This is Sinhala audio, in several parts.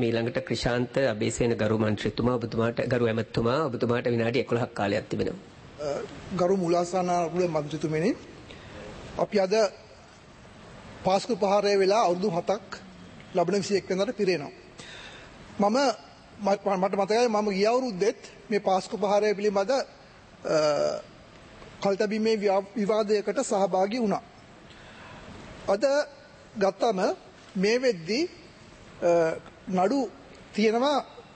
ඊළඟට ක්‍රිෂාන්ත අබේසේන ගරු මන්ත්‍රීතුමා ඔබතුමාට ගරු ඇමතුමා ඔබතුමාට විනාඩි 11ක් කාලයක් තිබෙනවා. ගරු මුලාසනාරුල මන්ත්‍රීතුමනි අපි අද පාස්කු පහරය වෙලා අවුරුදු 7ක් ලබන 21 වෙනිදාට පිරෙනවා. මට මතකයි මම ගිය අවුරුද්දෙත් මේ පාස්කු පහරය පිළිබඳ කල්තබීමේ විවාදයකට සහභාගී වුණා. අද ගත්තම මේ වෙද්දී නඩු තියෙනවා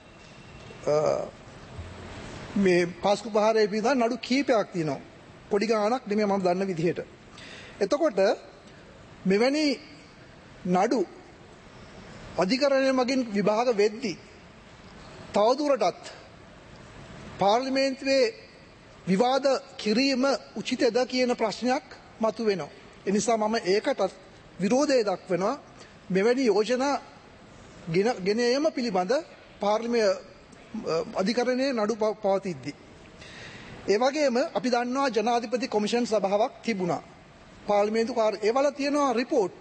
මේ පාස්කු පහරය පිළිබඳ නඩු කීපයක් තියෙනවා. පොඩි ගාණක් නෙමෙයි මම දන්න විදිහට. එතකොට මෙවැනි නඩු අධිකරණය මගින් විභාග වෙද්දී තවදුරටත් පාර්ලිමේන්තුවේ විවාද කිරීම උචිතද කියන ප්‍රශ්නයක් මතුවෙනවා. ඒ නිසා මම ඒකටත් විරෝධය දක්වනවා. මෙවැනි යෝජනා ගෙන ඒම පිළිබඳ පාර්ලිමේන්තු අධිකරණයේ නඩු පවතිද්දී. ඒ වගේම අපි දන්නවා ජනාධිපති කොමිෂන් සභාවක් තිබුණා. පාර්ලිමේන්තු ඒවල තියෙනවා රිපෝට්.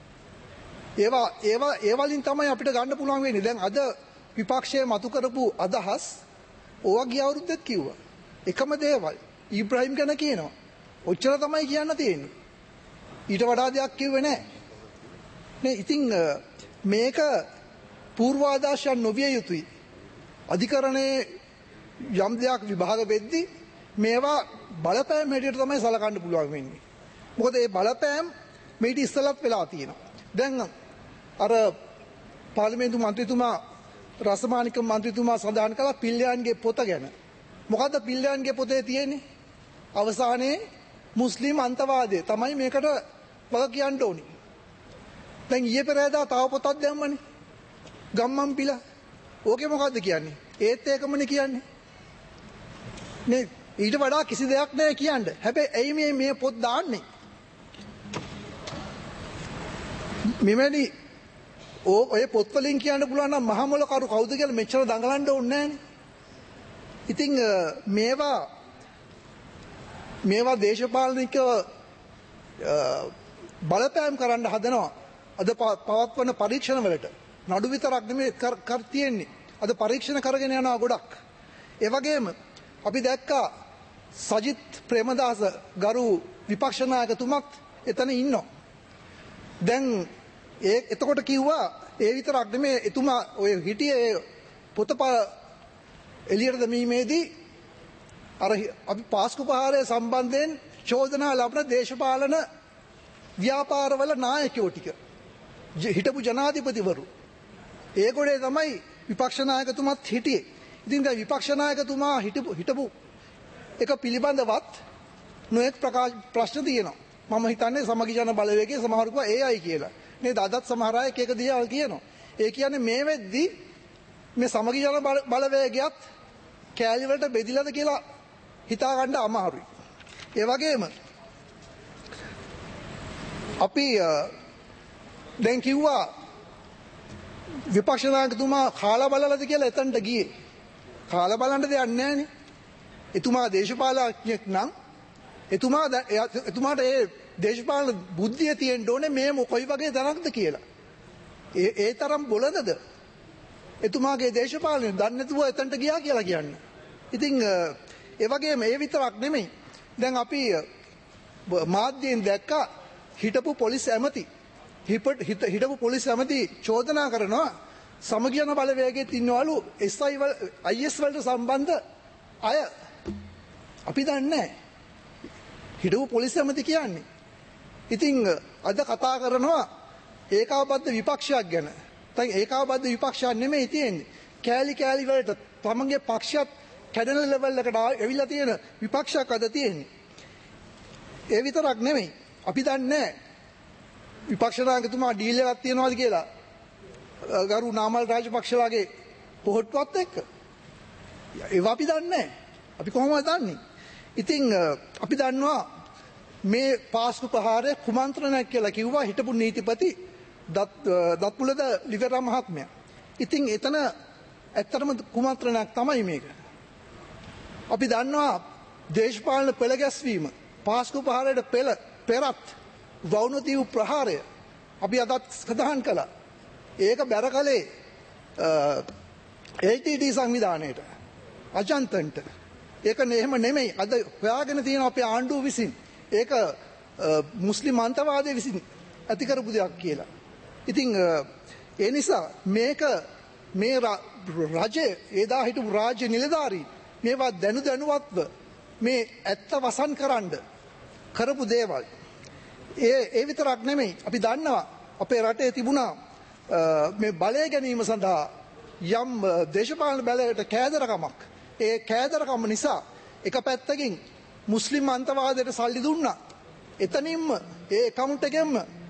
ඒවලින් තමයි අපිට ගන්න පුළුවන් වෙන්නේ. දැන් අද විපක්ෂයේ මතු කරපු අදහස් ඕවා ගිය අවුරුද්දෙත් කිව්වා. එකම දේවල් ඊබ්‍රාහිම් ගැන කියනවා. ඔච්චර තමයි කියන්න තියෙන්නේ. ඊට වඩා දෙයක් කිව්වේ නැහැ. නේ ඉතින් මේක පූර්වාදර්ශයක් නොවිය යුතුයි. අධිකරණයේ යම් දෙයක් විභාග වෙද්දී මේවා බලපෑම් හැටියට තමයි සලකන්න පුළුවන් වෙන්නේ. මොකද මේ බලපෑම් මේටි ඉස්සලත් වෙලා තියෙනවා. දැන් අර පාර්ලිමේන්තු මන්ත්‍රීතුමා රසමානික මන්ත්‍රීතුමා සඳහන් කළා පිල්ලයන්ගේ පොත ගැන. මොකද්ද පිල්ලයන්ගේ පොතේ තියෙන්නේ? අවසානයේ මුස්ලිම් අන්තවාදය තමයි මේකට වග කියන්න ඕනි. දැන් ඊයේ පෙරේදා තව පොතක් දැම්මනේ. ගම්මන් පිළ. ඕකේ මොකද්ද කියන්නේ? ඒත් ඒකමනේ කියන්නේ. නේ ඊට වඩා කිසි දෙයක් නැහැ කියන්න. හැබැයි ඇයි මේ පොත් දාන්නේ? මෙවැනි ඔය පොත් වලින් කියන්න පුළුවන් නම් මහා මොළ කරු කවුද කියලා මෙච්චර දඟලන්න ඕනේ නැහනේ. ඉතින් මේවා දේශපාලනික බලපෑම් කරන්න හදනවා. අද පවත්වන පරීක්ෂණ වලට නඩු විතරක් නෙමෙයි කර තියෙන්නේ. අද පරීක්ෂණ කරගෙන යනවා ගොඩක්. ඒ වගේම අපි දැක්කා සජිත් ප්‍රේමදාස ගරු විපක්ෂ නායකතුමත් එතන ඉන්නවා. දැන් එතකොට කිව්වා ඒ විතරක් නෙමෙයි එතුමා ඔය හිටියේ පොත එළියට දැමීමේදී අර අපි පාස්කු පහරය සම්බන්ධයෙන් චෝදනා ලබන දේශපාලන ව්‍යාපාරවල නායකයෝ ටික හිටපු ජනාධිපතිවරු ඒගොල්ලේ තමයි විපක්ෂ නායකතුමත් හිටියේ. ඉතින් දැන් විපක්ෂ නායකතුමා හිටපු එක පිළිබඳවත් නොඑක් ප්‍රශ්න තියෙනවා. මම හිතන්නේ සමගි ජන බලවේගයේ සමහරු කිව්වා ඒයි කියලා. නේද? අදත් සමහර අය එක දේවල් කියනවා. ඒ කියන්නේ මේ වෙද්දි මේ සමගි ජන බලවේගයත් කෑලි වලට බෙදිලාද කියලා හිතා ගන්න අමාරුයි. ඒ වගේම අපි දැන් කිව්වා විපක්ෂ නායකතුමා කාලා බලලාද කියලා එතනට ගියේ. කාලා බලන්න දෙයක් නැහැනේ. එතුමා දේශපාලඥයෙක් නම් එතුමාට ඒ දේශපාලන බුද්ධිය තියෙන්න ඕනේ මේ කොයි වගේ තරම්ද කියලා. ඒ තරම් බොළඳද? එතුමාගේ දේශපාලනය දන්නේ නැතුව එතනට ගියා කියලා කියන්නේ. ඉතින් ඒ වගේම ඒ විතරක් නෙමෙයි. දැන් අපි මාධ්‍යයෙන් දැක්කා හිටපු පොලිස් හිටපු පොලිස් ඇමති චෝදනා කරනවා සමගි ජන බලවේගයේ ඉන්නවලු IS වලට සම්බන්ධ අය. අපි දන්නේ නැහැ. හිටපු පොලිස් ඇමති කියන්නේ. ඉතින් අද කතා කරනවා ඒකාබද්ධ විපක්ෂයක් ගැන. දැන් ඒකාබද්ධ විපක්ෂයක් නෙමෙයි තියෙන්නේ. කෑලි වලට තමන්ගේ පක්ෂයත් කැඩෙන ලෙවල් එකට ඇවිල්ලා තියෙන විපක්ෂයක් අද තියෙන්නේ. ඒ විතරක් නෙමෙයි. අපි දන්නේ නැහැ විපක්ෂ නායකතුමා ඩීල් එකක් තියනවාද කියලා. ගරු නාමල් රාජපක්ෂලාගේ පොහොට්ටුවත් එක්ක. ඒවා අපි දන්නේ නැහැ. අපි කොහොමද දන්නේ? ඉතින් අපි දන්නවා මේ පාස්කු ප්‍රහාරය කුමන්ත්‍රණයක් කියලා කිව්වා හිටපු නීතිපති දත්පුලද ලිවරා මහත්මයා. ඉතින් එතන ඇත්තටම කුමන්ත්‍රණයක් තමයි මේක. අපි දන්නවා දේශපාලන පෙළ ගැස්වීම පාස්කු ප්‍රහාරයට පෙරත් වවුනදීව් ප්‍රහාරය අපි අදත් සඳහන් කළා. ඒක බැර කලේ LTT සංවිධානයට අජන්තන්ට ඒක එහෙම නෙමෙයි අද හොයාගෙන තියෙන අපේ ආණ්ඩුව විසින් ඒක මුස්ලිම් අන්තවාදයේ විසින් ඇති කරපු දෙයක් කියලා. ඉතින් ඒ නිසා මේක මේ රජයේ එදා හිටපු රාජ්‍ය නිලධාරීන් මේවා දැනුවත්ව මේ ඇත්ත වසන් කරන්න කරපු දේවල්. ඒ විතරක් නෙමෙයි අපි දන්නවා අපේ රටේ තිබුණා මේ බලය ගැනීම සඳහා යම් දේශපාලන බලයට කෑදරකමක්. ඒ කෑදරකම නිසා එක පැත්තකින් මුස්ලිම් අන්තවාදයට සල්ලි දුන්නා. එතනින්ම ඒ account එකෙන්ම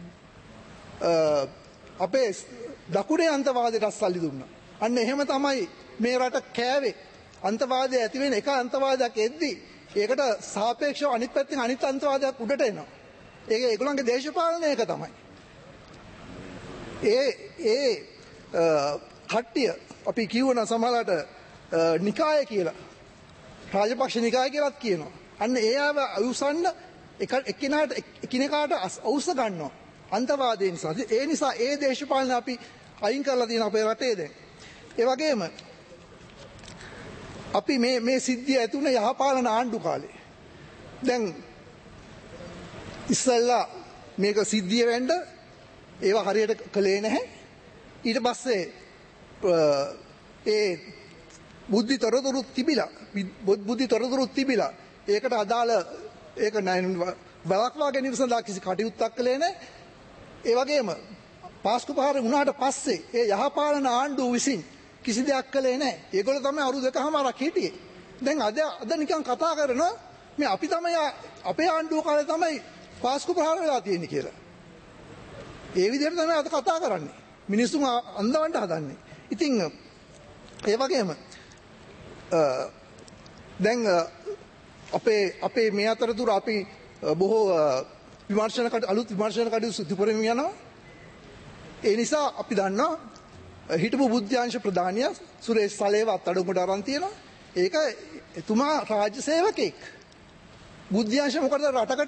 අපේ දකුණේ අන්තවාදයට සල්ලි දුන්නා. අන්න එහෙම තමයි මේ රට කෑවේ. අන්තවාදය ඇති වෙන එක අන්තවාදයක් එද්දී ඒකට සාපේක්ෂව අනිත් පැත්තෙන් අනිත් අන්තවාදයක් උඩට එනවා. ඒක ඒගොල්ලන්ගේ දේශපාලනය එක තමයි. ඒ කට්ටිය අපි කියවන සමහරකට නිකාය කියලා රාජපක්ෂ නිකාය කියලාත් කියනවා. අන්න ඒ ආව අවසන්න එකිනෙකාට අවශ්‍ය ගන්නවා අන්තවාදය නිසා. ඒ නිසා ඒ දේශපාලන අපි අයින් කරලා තියෙන අපේ රටේ දැන්. ඒ වගේම අපි මේ සිද්ධිය ඇතුළේ යහපාලන ආණ්ඩු කාලේ. දැන් ඉස්සල්ලා මේක සිද්ධිය වෙන්න ඒවා හරියට කළේ නැහැ. ඊට පස්සේ ඒ බුද්ධි තොරතුරුත් තිබිලා ඒකට අදාළ ඒක වළක්වා ගැනීම සඳහා කිසි කටයුත්තක් කළේ නැහැ. ඒ වගේම පාස්කු පහර වුණාට පස්සේ ඒ යහපාලන ආණ්ඩුව විසින් කිසි දෙයක් කළේ නැහැ. ඒගොල්ලෝ තමයි අවුරුදු දෙකමාරක් හිටියේ. දැන් අද නිකන් කතා කරනවා මේ අපි තමයි අපේ ආණ්ඩුව කාලේ තමයි පාස්කු ප්‍රහාර වෙලා තියෙන්නේ කියලා. ඒ විදිහට තමයි අද කතා කරන්නේ. මිනිස්සුන් අන්දවන්න හදන්නේ. ඉතින් ඒ වගේම දැන් අපේ මේ අතරතුර අපි බොහෝ අලුත් විමර්ශන කටයුතු සිදු කරමින් යනවා. ඒ නිසා අපි දන්නවා හිටපු බුද්ධාංශ ප්‍රධානියා සුරේෂ් සලේව අත්අඩංගුවට අරන් තියෙනවා. ඒක එතුමා රාජ්‍ය සේවකෙක්. බුද්ධාංශ මොකටද රටකට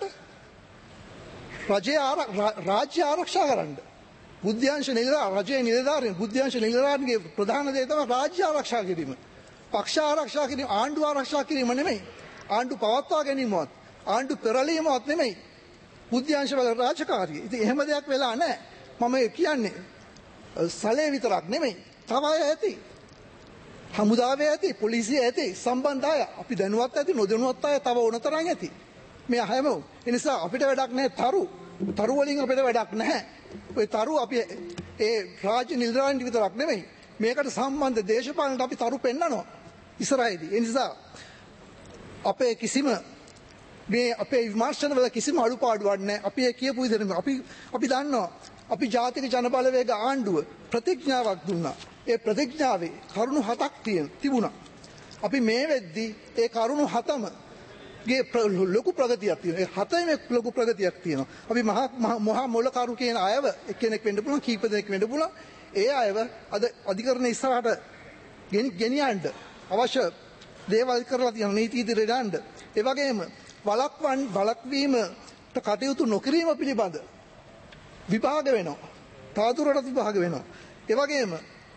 රාජ්‍ය ආරක්ෂා කරන්න. බුද්ධාංශ රජයේ නිලධාරීන් බුද්ධාංශ නිලධාරීන්ගේ ප්‍රධාන දේ තමයි රාජ්‍ය ආරක්ෂා කිරීම. පක්ෂ ආරක්ෂා කිරීම, ආණ්ඩුව ආරක්ෂා කිරීම නෙමෙයි. ආණ්ඩුව පවත්වා ගැනීමවත්, ආණ්ඩුව පෙරලීමවත් නෙමෙයි. බුද්ධාංශ වල රාජකාරිය. ඉතින් එහෙම දෙයක් වෙලා නැහැ. මම කියන්නේ සලේ විතරක් නෙමෙයි. තව අය ඇති. හමුදාවේ ඇති, පොලිසිය ඇති, සම්බන්ධ අය. අපි දැනුවත් ඇති, නොදැනුවත් අය තව ඕනතරම් ඇති. මේ හැම ඒ නිසා අපිට වැඩක් නැහැ තරු වලින් අපිට වැඩක් නැහැ. ඔය තරු අපි ඒ රාජ්‍ය නිලධාරීන් විතරක් නෙමෙයි. මේකට සම්බන්ධ දේශපාලනට අපි තරු පෙන්නනවා ඉස්සරහේදී. ඒ නිසා අපේ කිසිම මේ අපේ විමර්ශනවල කිසිම අඩුපාඩුවක් නැහැ. අපි ඒ කියපු විදිහට අපි දන්නවා අපි ජාතික ජනබලවේග ආණ්ඩුව ප්‍රතිඥාවක් දුන්නා. ඒ ප්‍රතිඥාවේ කරුණු 7ක් තිබුණා. අපි මේ වෙද්දී ඒ කරුණු 7ම ගේ ලොකු ප්‍රගතියක් තියෙනවා. ඒ 7ෙම ලොකු ප්‍රගතියක් තියෙනවා. අපි මහා මොළකරු කියන අයව එක්කෙනෙක් වෙන්න පුළුවන්, කීප දෙනෙක් වෙන්න පුළුවන්. ඒ අයව අද අධිකරණ ඉස්සරහට ගෙනියන්න අවශ්‍ය දේවල් කරලා තියෙන නීති ඉදිරියට යන්න. ඒ වගේම වළක්වීමට කටයුතු නොකිරීම පිළිබඳ විභාග වෙනවා. තවදුරටත් විභාග වෙනවා. ඒ වගේම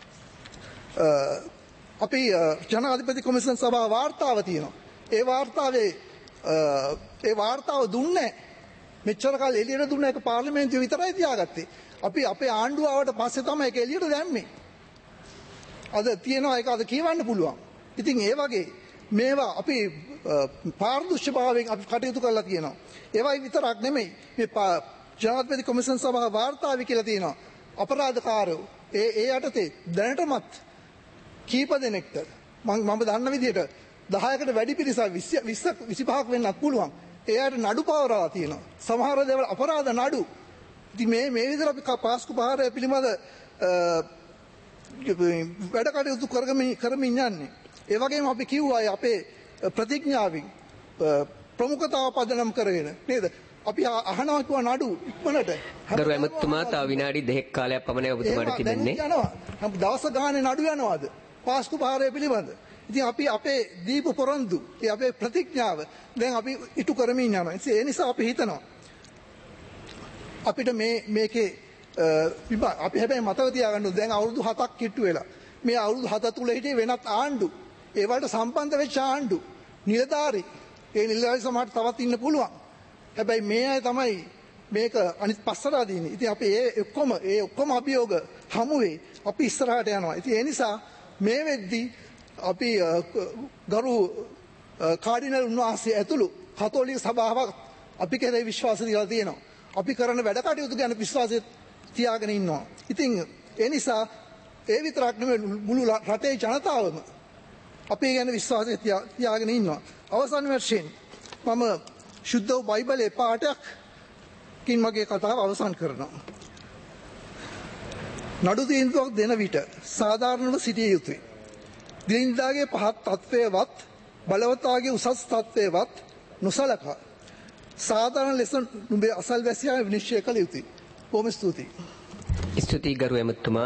අපි ජනාධිපති කොමිෂන් සභාව වාර්තාව තියෙනවා. ඒ වාර්තාව දුන්නේ මෙච්චර කාල එළියට දුන්න එක පාර්ලිමේන්තුවේ විතරයි තියාගත්තේ. අපි අපේ ආණ්ඩුව ආවට පස්සේ තමයි ඒක එළියට දැම්මේ. අද තියෙනවා ඒක අද කියවන්න පුළුවන්. ඉතින් ඒ වගේ මේවා අපි පාරදර්ශකභාවයෙන් අපි කටයුතු කරලා තියෙනවා. ඒවයි විතරක් නෙමෙයි මේ ජනාධිපති කොමිෂන් සභාව වාර්තාවේ කියලා තියෙනවා. අපරාධකාරයෝ ඒ යටතේ දැනටමත් කීප දෙනෙක්ට මම දන්න විදිහට 10කට වැඩි පිරිසක් 25ක් වෙන්නත් පුළුවන්. එයාට නඩු පවරලා තියෙනවා. සමහර දේවල් අපරාධ නඩු. ඉතින් මේ විදිහට අපි පාස්කු පහරය පිළිබඳ වැඩ කටයුතු කරමින් යන්නේ. ඒ වගේම අපි කිව්වා අපේ ප්‍රතිඥාවෙන් ප්‍රමුඛතාව පදනම් කරගෙන නේද? අපි අහනවා කිව්වා නඩු ඉක්මනට. ගරු ඇමතුමා තව විනාඩි 2ක කාලයක් පමණයි ඔබතුමාට තිබෙන්නේ. දවස් ගානේ නඩු යනවාද? පාස්කු පහරය පිළිබඳ. ඉතින් අපි අපේ දීප පොරොන්දු, අපේ ප්‍රතිඥාව දැන් අපි ඉටු කරමින් යනවා. ඒ නිසා අපි හිතනවා අපිට මේකේ අපි හැබැයි මතක තියාගන්න දැන් අවුරුදු 7ක් කිට්ටු වෙලා මේ අවුරුදු 7 තුල හිටියේ වෙනත් ආණ්ඩු. ඒවට සම්බන්ධ වෙච්ච ආණ්ඩු. නිලධාරි. ඒ නිලධාරි සමහරට තවත් ඉන්න පුළුවන්. හැබැයි මේ අය තමයි මේක අනිත් පස්සට අදින්නේ. ඉතින් අපි ඒ ඔක්කොම අභියෝග හමුවේ අපි ඉස්සරහට යනවා. ඉතින් ඒ නිසා මේ වෙද්දී අපි ගරු කාඩිනල් උන්වහන්සේ ඇතුළු කතෝලික සභාවක් අපි කෙරෙහි විශ්වාස තියලා තියෙනවා. අපි කරන වැඩ කටයුතු ගැන විශ්වාසය තියාගෙන ඉන්නවා. ඉතින් ඒ නිසා ඒ විතරක් නෙමෙයි මුළු රටේ ජනතාවම අපි ගැන විශ්වාසය තියාගෙන ඉන්නවා. අවසාන වශයෙන් මම ශුද්ධ වූ බයිබලයේ පාඩයක්කින් මගේ කතාව අවසන් කරනවා. නඩු තීන්දුවක් දෙන විට සාධාරණව සිටිය යුතුයි. දිලින්දාගේ පහත් තත්ත්වයවත් බලවතාගේ උසස් තත්ත්වයවත් නොසලකා සාධාරණ ලෙස නුඹේ අසල්වැසියා විනිශ්චය කළ යුතුයි. බොහොම ස්තුතියි. ස්තුතියි ගරු ඇමතුමා.